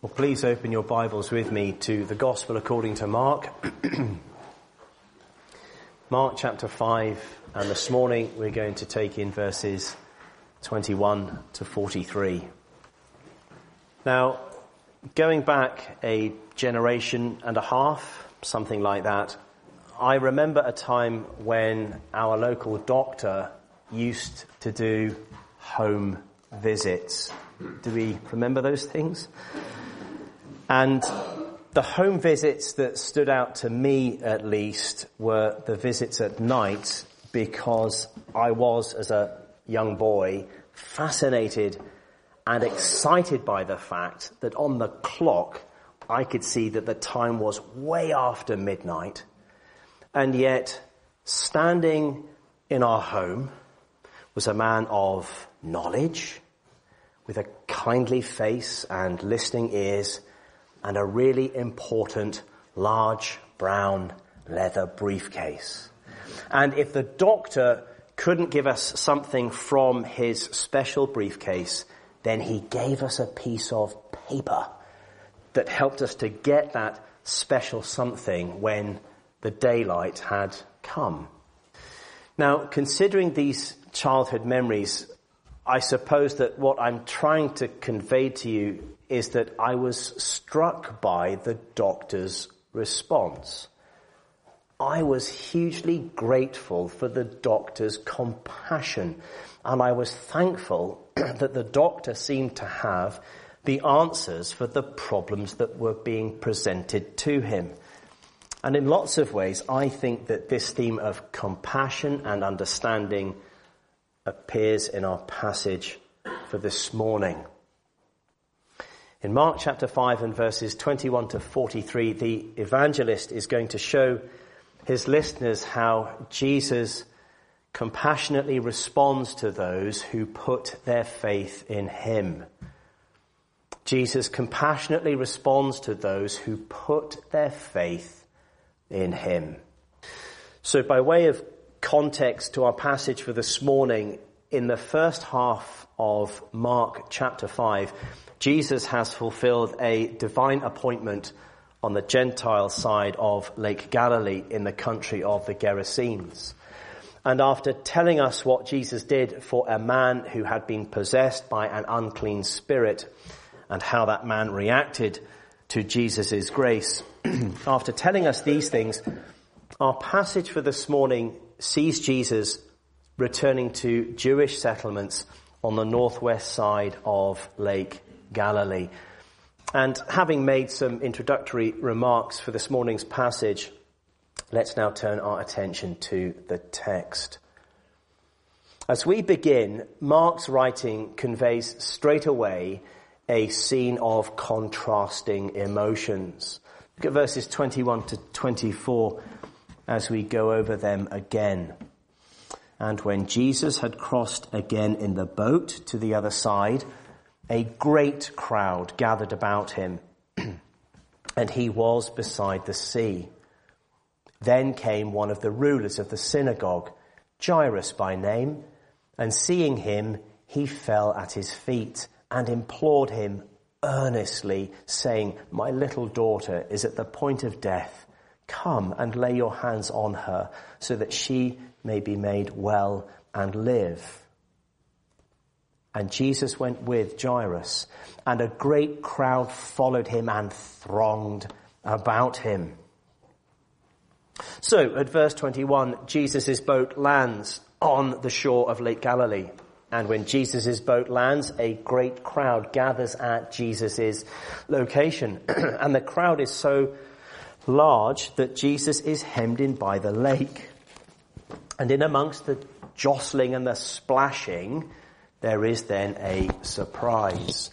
Well, please open your Bibles with me to the Gospel according to Mark. Mark chapter 5, and this morning we're going to take in verses 21 to 43. Now, going back a generation and a half, something like that, I remember a time when our local doctor used to do home visits. Do we remember those things? And the home visits that stood out to me, at least, were the visits at night, because I was, as a young boy, fascinated and excited by the fact that on the clock I could see that the time was way after midnight, and yet standing in our home was a man of knowledge, with a kindly face and listening ears, and a really important large brown leather briefcase. And if the doctor couldn't give us something from his special briefcase, then he gave us a piece of paper that helped us to get that special something when the daylight had come. Now, considering these childhood memories, I suppose that what I'm trying to convey to you is that I was struck by the doctor's response. I was hugely grateful for the doctor's compassion, and I was thankful that the doctor seemed to have the answers for the problems that were being presented to him. And in lots of ways, I think that this theme of compassion and understanding appears in our passage for this morning. In Mark chapter 5 and verses 21 to 43, the evangelist is going to show his listeners how Jesus compassionately responds to those who put their faith in him. Jesus compassionately responds to those who put their faith in him. So by way of context to our passage for this morning, in the first half of Mark chapter 5, Jesus has fulfilled a divine appointment on the Gentile side of Lake Galilee in the country of the Gerasenes. And after telling us what Jesus did for a man who had been possessed by an unclean spirit and how that man reacted to Jesus' grace, after telling us these things, our passage for this morning sees Jesus returning to Jewish settlements on the northwest side of Lake Galilee. And having made some introductory remarks for this morning's passage, let's now turn our attention to the text. As we begin, Mark's writing conveys straight away a scene of contrasting emotions. Look at verses 21 to 24 as we go over them again. And when Jesus had crossed again in the boat to the other side, a great crowd gathered about him, and he was beside the sea. Then came one of the rulers of the synagogue, Jairus by name, and seeing him, he fell at his feet and implored him earnestly, saying, "My little daughter is at the point of death. Come and lay your hands on her, so that she may be made well and live." And Jesus went with Jairus, and a great crowd followed him and thronged about him. So, at verse 21, Jesus' boat lands on the shore of Lake Galilee. And when Jesus' boat lands, a great crowd gathers at Jesus' location. And the crowd is so large that Jesus is hemmed in by the lake. And in amongst the jostling and the splashing, there is then a surprise.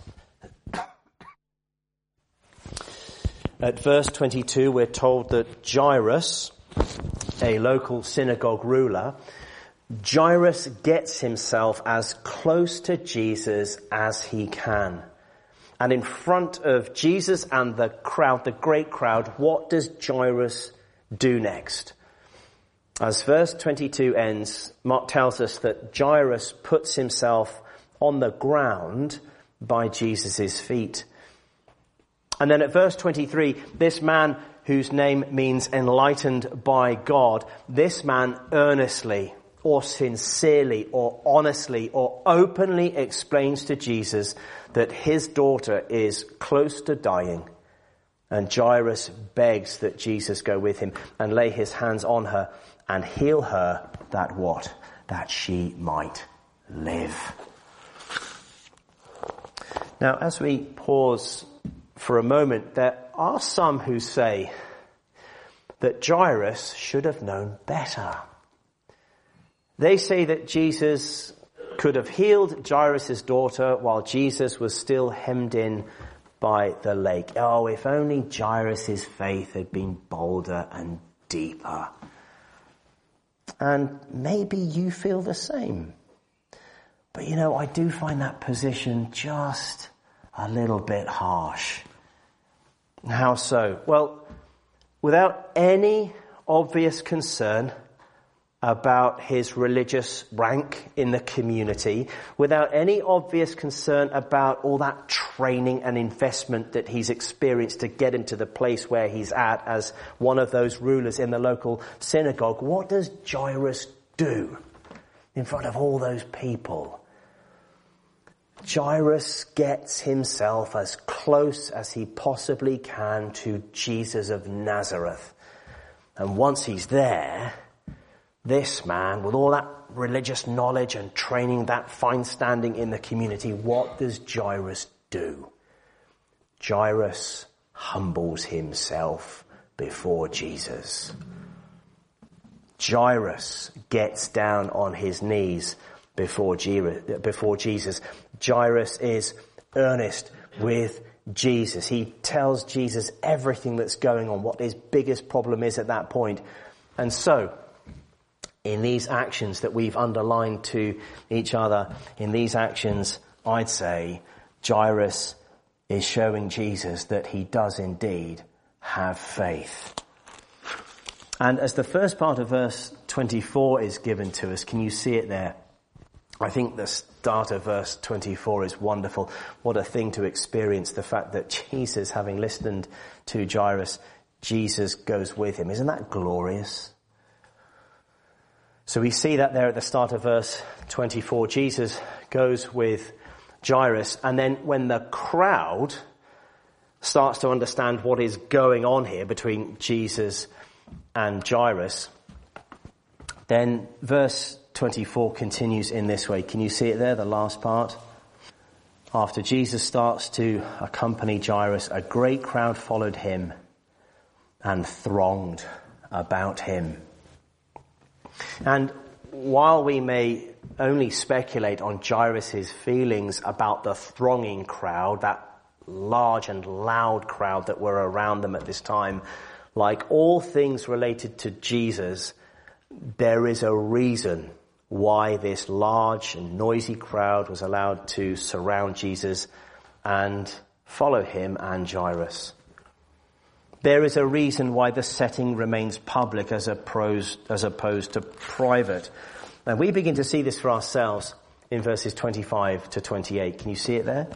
At verse 22, we're told that Jairus, a local synagogue ruler, Jairus gets himself as close to Jesus as he can. And in front of Jesus and the crowd, the great crowd, what does Jairus do next? As verse 22 ends, Mark tells us that Jairus puts himself on the ground by Jesus' feet. And then at verse 23, this man whose name means enlightened by God, this man earnestly or sincerely or honestly or openly explains to Jesus that his daughter is close to dying. And Jairus begs that Jesus go with him and lay his hands on her and heal her, that what? That she might live. Now, as we pause for a moment, there are some who say that Jairus should have known better. They say that Jesus could have healed Jairus' daughter while Jesus was still hemmed in by the lake. Oh, if only Jairus' faith had been bolder and deeper. And maybe you feel the same. But I do find that position just a little bit harsh. How so? Well, without any obvious concern about his religious rank in the community, without any obvious concern about all that training and investment that he's experienced to get him to the place where he's at as one of those rulers in the local synagogue, what does Jairus do in front of all those people? Jairus gets himself as close as he possibly can to Jesus of Nazareth. And once he's there, this man, with all that religious knowledge and training, that fine standing in the community, what does Jairus do? Jairus humbles himself before Jesus. Jairus gets down on his knees before Jesus. Jairus is earnest with Jesus. He tells Jesus everything that's going on, what his biggest problem is at that point. And so, in these actions that we've underlined to each other, in these actions, I'd say Jairus is showing Jesus that he does indeed have faith. And as the first part of verse 24 is given to us, can you see it there? I think the start of verse 24 is wonderful. What a thing to experience, the fact that Jesus, having listened to Jairus, Jesus goes with him. Isn't that glorious? So we see that there at the start of verse 24. Jesus goes with Jairus, and then when the crowd starts to understand what is going on here between Jesus and Jairus, then verse 24 continues in this way. Can you see it there, the last part? After Jesus starts to accompany Jairus, a great crowd followed him and thronged about him. And while we may only speculate on Jairus' feelings about the thronging crowd, that large and loud crowd that were around them at this time, like all things related to Jesus, there is a reason why this large and noisy crowd was allowed to surround Jesus and follow him and Jairus. There is a reason why the setting remains public as opposed to private. And we begin to see this for ourselves in verses 25 to 28. Can you see it there?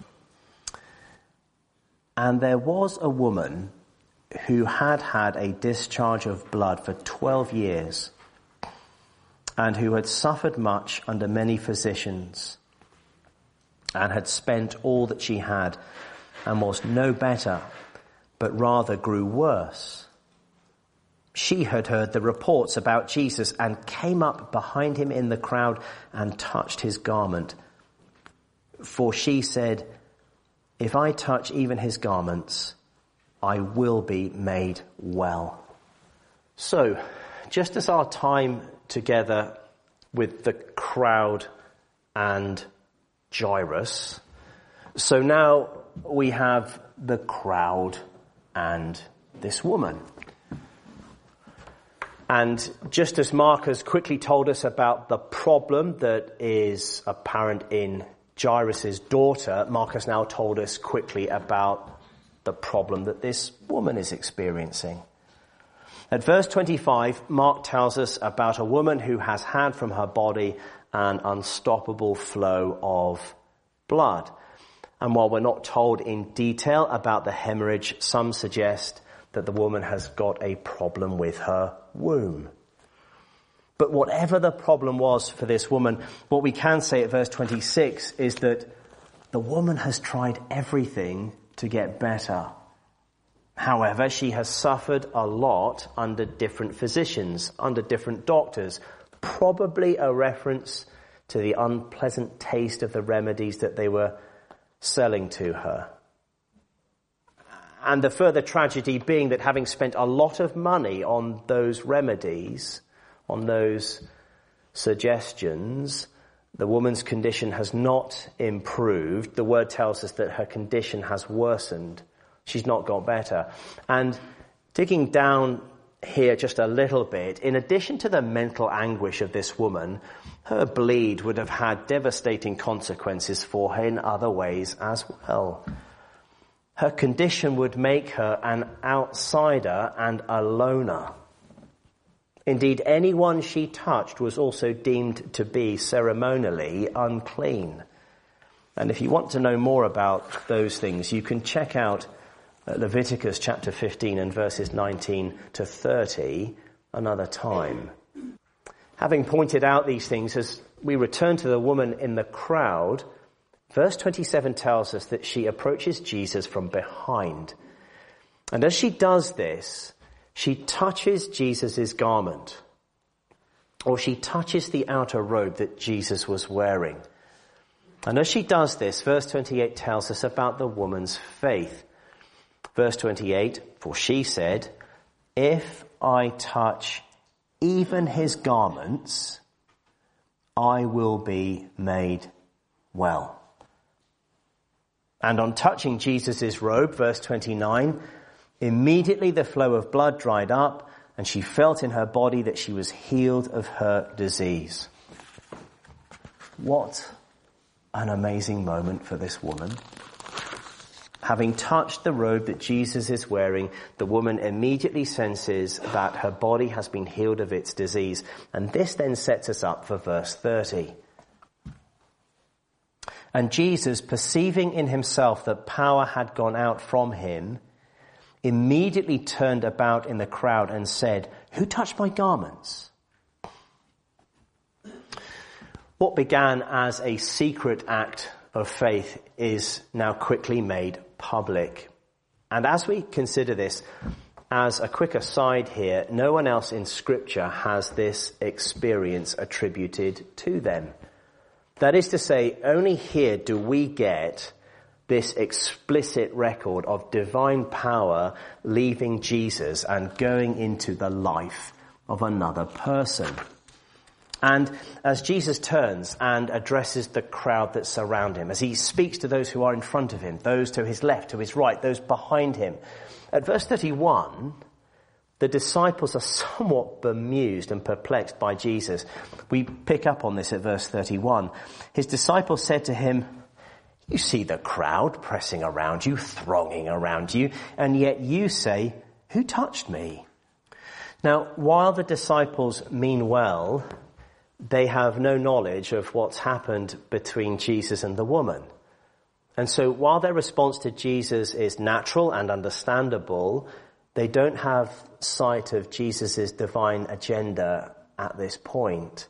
And there was a woman who had had a discharge of blood for 12 years, and who had suffered much under many physicians, and had spent all that she had, and was no better, but rather grew worse. She had heard the reports about Jesus, and came up behind him in the crowd, and touched his garment. For she said, "If I touch even his garments, I will be made well." So, just as our time together with the crowd and Jairus, so now we have the crowd and this woman. And just as Mark has quickly told us about the problem that is apparent in Jairus' daughter, Mark has now told us quickly about the problem that this woman is experiencing. At verse 25, Mark tells us about a woman who has had from her body an unstoppable flow of blood. And while we're not told in detail about the hemorrhage, some suggest that the woman has got a problem with her womb. But whatever the problem was for this woman, what we can say at verse 26 is that the woman has tried everything to get better. However, she has suffered a lot under different physicians, under different doctors, probably a reference to the unpleasant taste of the remedies that they were selling to her. And the further tragedy being that having spent a lot of money on those remedies, on those suggestions, the woman's condition has not improved. The word tells us that her condition has worsened. She's not got better. And digging down here just a little bit, in addition to the mental anguish of this woman, her bleed would have had devastating consequences for her in other ways as well. Her condition would make her an outsider and a loner. Indeed, anyone she touched was also deemed to be ceremonially unclean. And if you want to know more about those things, you can check out Leviticus chapter 15 and verses 19 to 30 another time. Having pointed out these things, as we return to the woman in the crowd, verse 27 tells us that she approaches Jesus from behind. And as she does this, she touches Jesus' garment, or she touches the outer robe that Jesus was wearing. And as she does this, verse 28 tells us about the woman's faith. Verse 28, for she said, if I touch even his garments, I will be made well. And on touching Jesus' robe, verse 29, immediately the flow of blood dried up, and she felt in her body that she was healed of her disease. What an amazing moment for this woman. Having touched the robe that Jesus is wearing, the woman immediately senses that her body has been healed of its disease. And this then sets us up for verse 30. And Jesus, perceiving in himself that power had gone out from him, immediately turned about in the crowd and said, who touched my garments? What began as a secret act of faith is now quickly made public. And as we consider this, as a quick aside here, no one else in Scripture has this experience attributed to them. That is to say, only here do we get this explicit record of divine power leaving Jesus and going into the life of another person. And as Jesus turns and addresses the crowd that surround him, as he speaks to those who are in front of him, those to his left, to his right, those behind him, at verse 31, the disciples are somewhat bemused and perplexed by Jesus. We pick up on this at verse 31. His disciples said to him, you see the crowd pressing around you, thronging around you, and yet you say, who touched me? Now, while the disciples mean well, they have no knowledge of what's happened between Jesus and the woman. And so while their response to Jesus is natural and understandable, they don't have sight of Jesus' divine agenda at this point.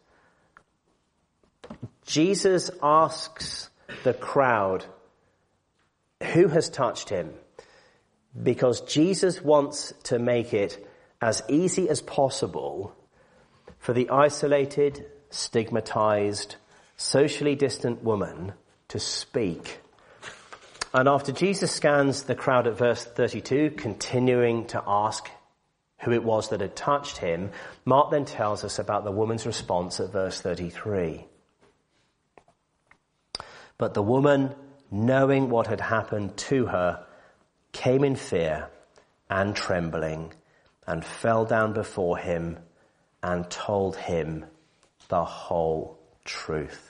Jesus asks the crowd who has touched him, because Jesus wants to make it as easy as possible for the isolated, stigmatized, socially distant woman to speak. And after Jesus scans the crowd at verse 32, continuing to ask who it was that had touched him, Mark then tells us about the woman's response at verse 33. But the woman, knowing what had happened to her, came in fear and trembling and fell down before him and told him the whole truth.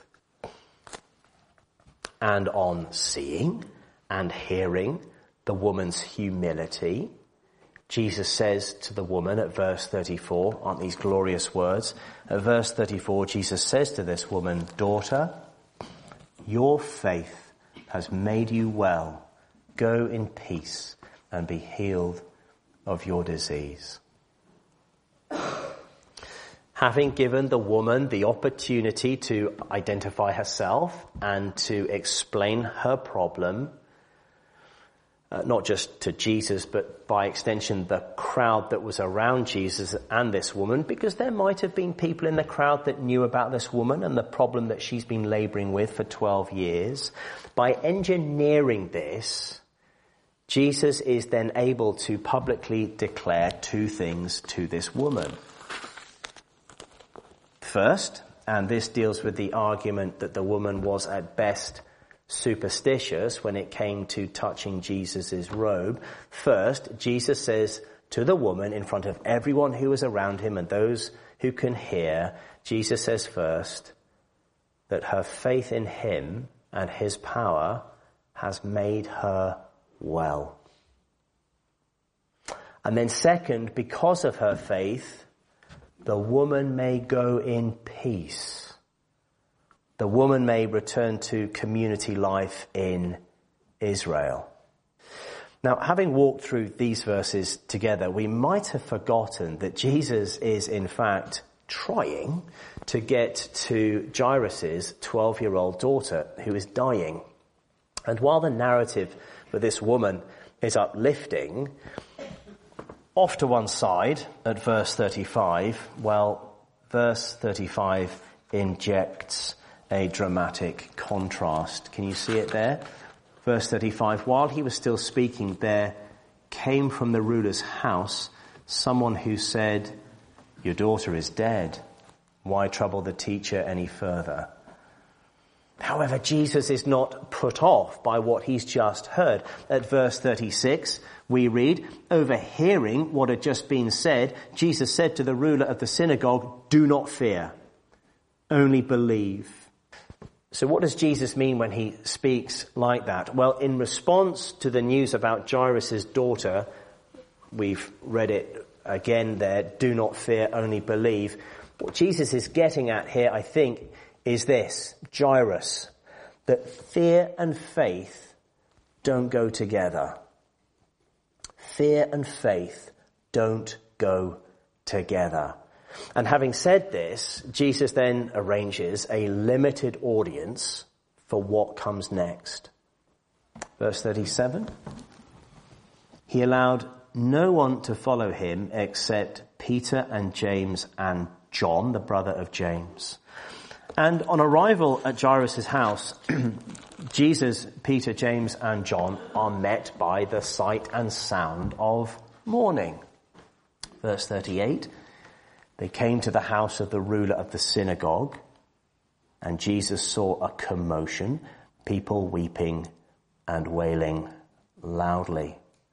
And on seeing and hearing the woman's humility, Jesus says to the woman at verse 34, aren't these glorious words? At verse 34, Jesus says to this woman, daughter, your faith has made you well. Go in peace and be healed of your disease. Having given the woman the opportunity to identify herself and to explain her problem, not just to Jesus, but by extension the crowd that was around Jesus and this woman, because there might have been people in the crowd that knew about this woman and the problem that she's been laboring with for 12 years. By engineering this, Jesus is then able to publicly declare two things to this woman. First, and this deals with the argument that the woman was at best superstitious when it came to touching Jesus' robe. First, Jesus says to the woman in front of everyone who was around him and those who can hear, Jesus says first that her faith in him and his power has made her well. And then second, because of her faith, the woman may go in peace. The woman may return to community life in Israel. Now, having walked through these verses together, we might have forgotten that Jesus is in fact trying to get to Jairus' 12-year-old daughter who is dying. And while the narrative for this woman is uplifting, off to one side at verse 35, well, verse 35 injects a dramatic contrast. Can you see it there? Verse 35, while he was still speaking, there came from the ruler's house someone who said, "Your daughter is dead. Why trouble the teacher any further?" However, Jesus is not put off by what he's just heard. At verse 36, we read, overhearing what had just been said, Jesus said to the ruler of the synagogue, "Do not fear, only believe." So what does Jesus mean when he speaks like that? Well, in response to the news about Jairus' daughter, we've read it again there, do not fear, only believe. What Jesus is getting at here, I think, is this, Jairus, that fear and faith don't go together. Fear and faith don't go together. And having said this, Jesus then arranges a limited audience for what comes next. Verse 37, he allowed no one to follow him except Peter and James and John, the brother of James. And on arrival at Jairus' house, Jesus, Peter, James and John are met by the sight and sound of mourning. Verse 38, they came to the house of the ruler of the synagogue, and Jesus saw a commotion, people weeping and wailing loudly.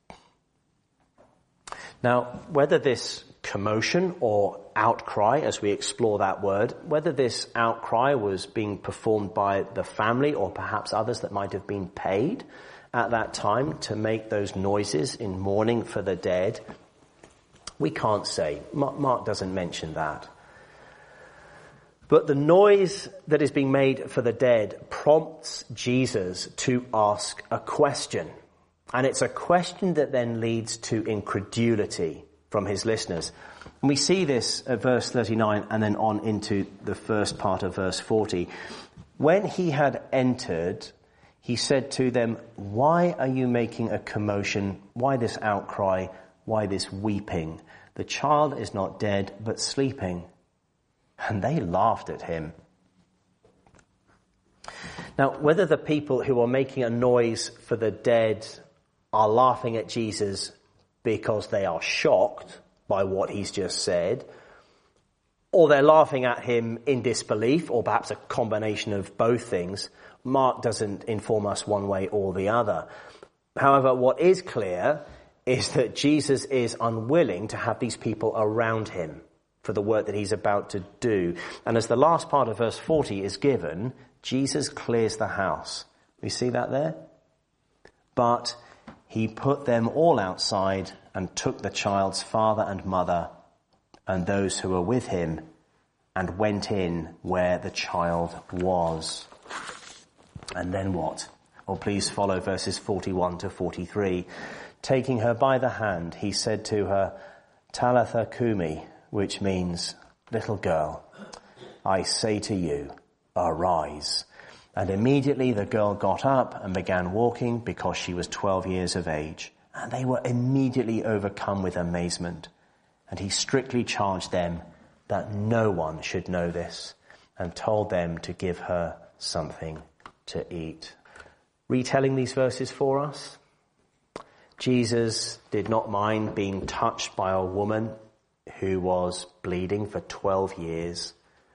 Now, whether this commotion or outcry, as we explore that word, whether this outcry was being performed by the family or perhaps others that might have been paid at that time to make those noises in mourning for the dead, we can't say. Mark doesn't mention that. But the noise that is being made for the dead prompts Jesus to ask a question. And it's a question that then leads to incredulity from his listeners. And we see this at verse 39 and then on into the first part of verse 40. When he had entered, he said to them, "Why are you making a commotion? Why this outcry? Why this weeping? The child is not dead, but sleeping." And they laughed at him. Now, whether the people who are making a noise for the dead are laughing at Jesus because they are shocked by what he's just said, or they're laughing at him in disbelief, or perhaps a combination of both things, Mark doesn't inform us one way or the other. However, what is clear is that Jesus is unwilling to have these people around him for the work that he's about to do. And as the last part of verse 40 is given, Jesus clears the house. We see that there? But he put them all outside and took the child's father and mother and those who were with him and went in where the child was. And then what? Or please follow verses 41 to 43. Taking her by the hand, he said to her, Talitha Kumi, which means, little girl, I say to you, arise. And immediately the girl got up and began walking because she was 12 years of age. And they were immediately overcome with amazement. And he strictly charged them that no one should know this, and told them to give her something to eat. Retelling these verses for us, Jesus did not mind being touched by a woman who was bleeding for 12 years.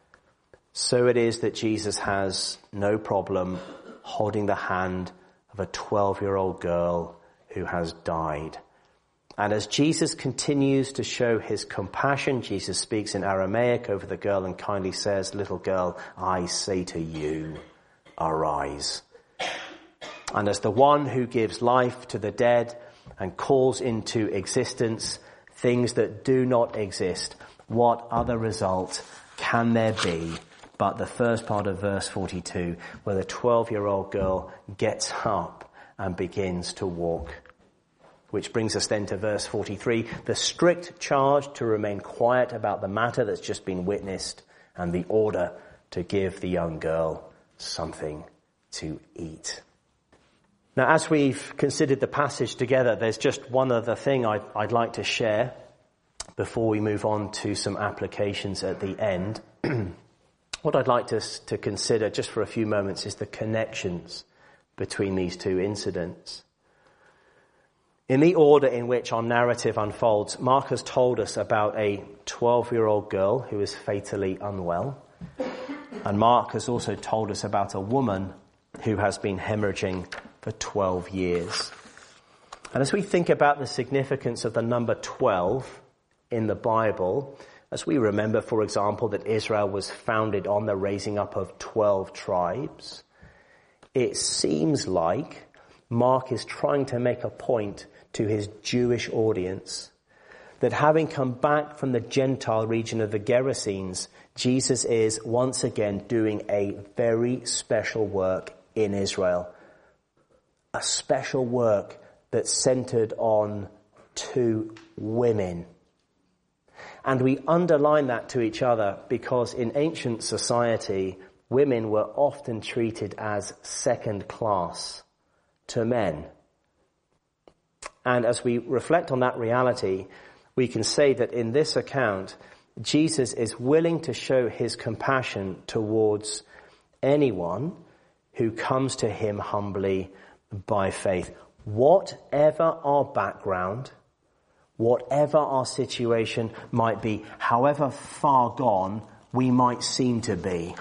So it is that Jesus has no problem holding the hand of a 12-year-old girl who has died. And as Jesus continues to show his compassion, Jesus speaks in Aramaic over the girl and kindly says, little girl, I say to you, arise. And as the one who gives life to the dead and calls into existence things that do not exist, what other result can there be but the first part of verse 42, where the 12-year-old girl gets up and begins to walk? Which brings us then to verse 43, the strict charge to remain quiet about the matter that's just been witnessed, and the order to give the young girl something to eat. Now, as we've considered the passage together, there's just one other thing I'd like to share before we move on to some applications at the end. What I'd like to consider just for a few moments is the connections between these two incidents. In the order in which our narrative unfolds, Mark has told us about a 12-year-old girl who is fatally unwell. And Mark has also told us about a woman who has been hemorrhaging for 12 years. And as we think about the significance of the number 12 in the Bible, as we remember, for example, that Israel was founded on the raising up of 12 tribes, it seems like Mark is trying to make a point to his Jewish audience that having come back from the Gentile region of the Gerasenes, Jesus is once again doing a very special work in Israel. A special work that's centered on two women. And we underline that to each other because in ancient society, women were often treated as second class to men. And as we reflect on that reality, we can say that in this account, Jesus is willing to show his compassion towards anyone who comes to him humbly by faith. Whatever our background, whatever our situation might be, however far gone we might seem to be.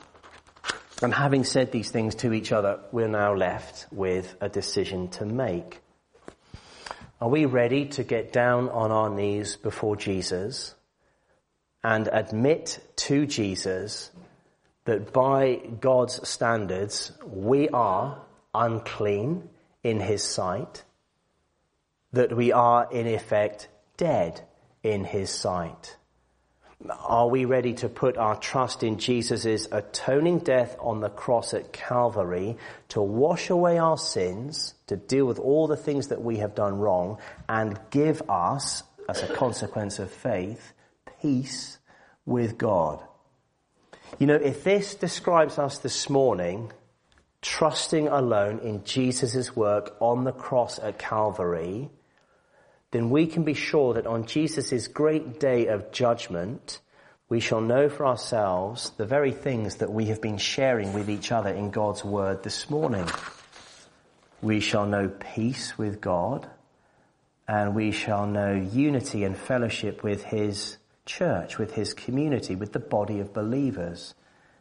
And having said these things to each other, we're now left with a decision to make. Are we ready to get down on our knees before Jesus and admit to Jesus that by God's standards we are unclean in his sight, that we are in effect dead in his sight? Are we ready to put our trust in Jesus' atoning death on the cross at Calvary to wash away our sins, to deal with all the things that we have done wrong, and give us, as a consequence of faith, peace with God? You know, if this describes us this morning, trusting alone in Jesus' work on the cross at Calvary, then we can be sure that on Jesus' great day of judgment, we shall know for ourselves the very things that we have been sharing with each other in God's word this morning. We shall know peace with God, and we shall know unity and fellowship with his church, with his community, with the body of believers.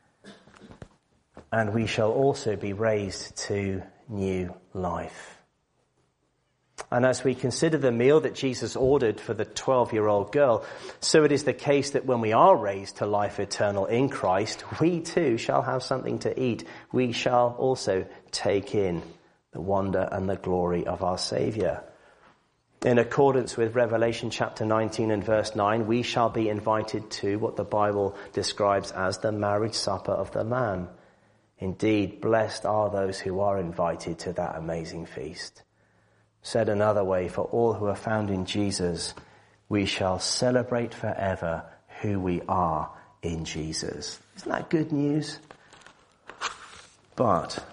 And we shall also be raised to new life. And as we consider the meal that Jesus ordered for the 12-year-old girl, so it is the case that when we are raised to life eternal in Christ, we too shall have something to eat. We shall also take in the wonder and the glory of our Saviour. In accordance with Revelation chapter 19 and verse 9, we shall be invited to what the Bible describes as the marriage supper of the Lamb, Indeed, blessed are those who are invited to that amazing feast. Said another way, for all who are found in Jesus, we shall celebrate forever who we are in Jesus. Isn't that good news? But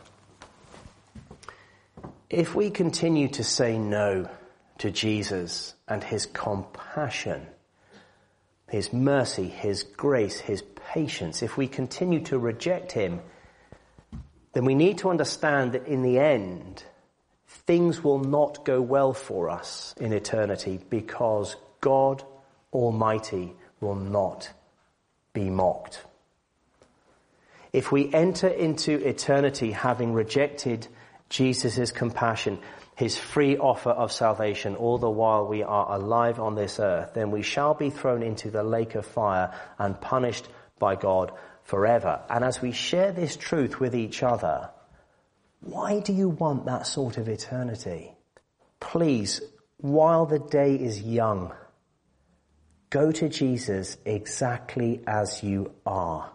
if we continue to say no to Jesus and his compassion, his mercy, his grace, his patience, if we continue to reject him, then we need to understand that in the end, things will not go well for us in eternity, because God Almighty will not be mocked. If we enter into eternity having rejected Jesus' compassion, his free offer of salvation, all the while we are alive on this earth, then we shall be thrown into the lake of fire and punished by God forever. And as we share this truth with each other, why do you want that sort of eternity? Please, while the day is young, go to Jesus exactly as you are,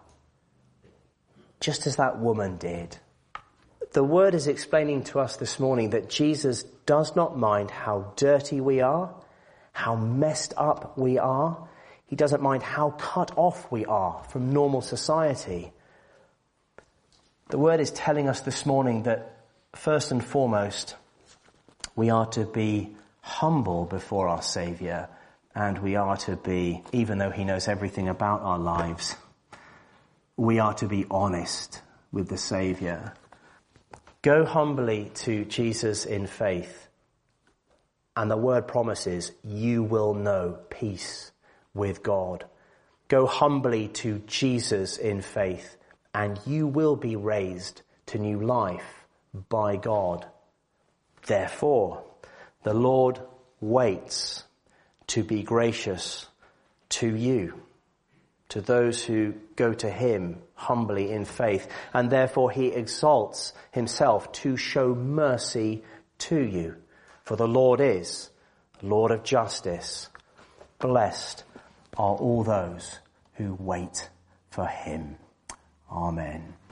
just as that woman did. The word is explaining to us this morning that Jesus does not mind how dirty we are, how messed up we are. He doesn't mind how cut off we are from normal society. The word is telling us this morning that first and foremost, we are to be humble before our Saviour, and we are to be, even though he knows everything about our lives, we are to be honest with the Saviour. Go humbly to Jesus in faith, and the word promises you will know peace with God. Go humbly to Jesus in faith, and you will be raised to new life by God. Therefore, the Lord waits to be gracious to you, to those who go to him humbly in faith, and therefore he exalts himself to show mercy to you. For the Lord is Lord of justice. Blessed are all those who wait for him. Amen.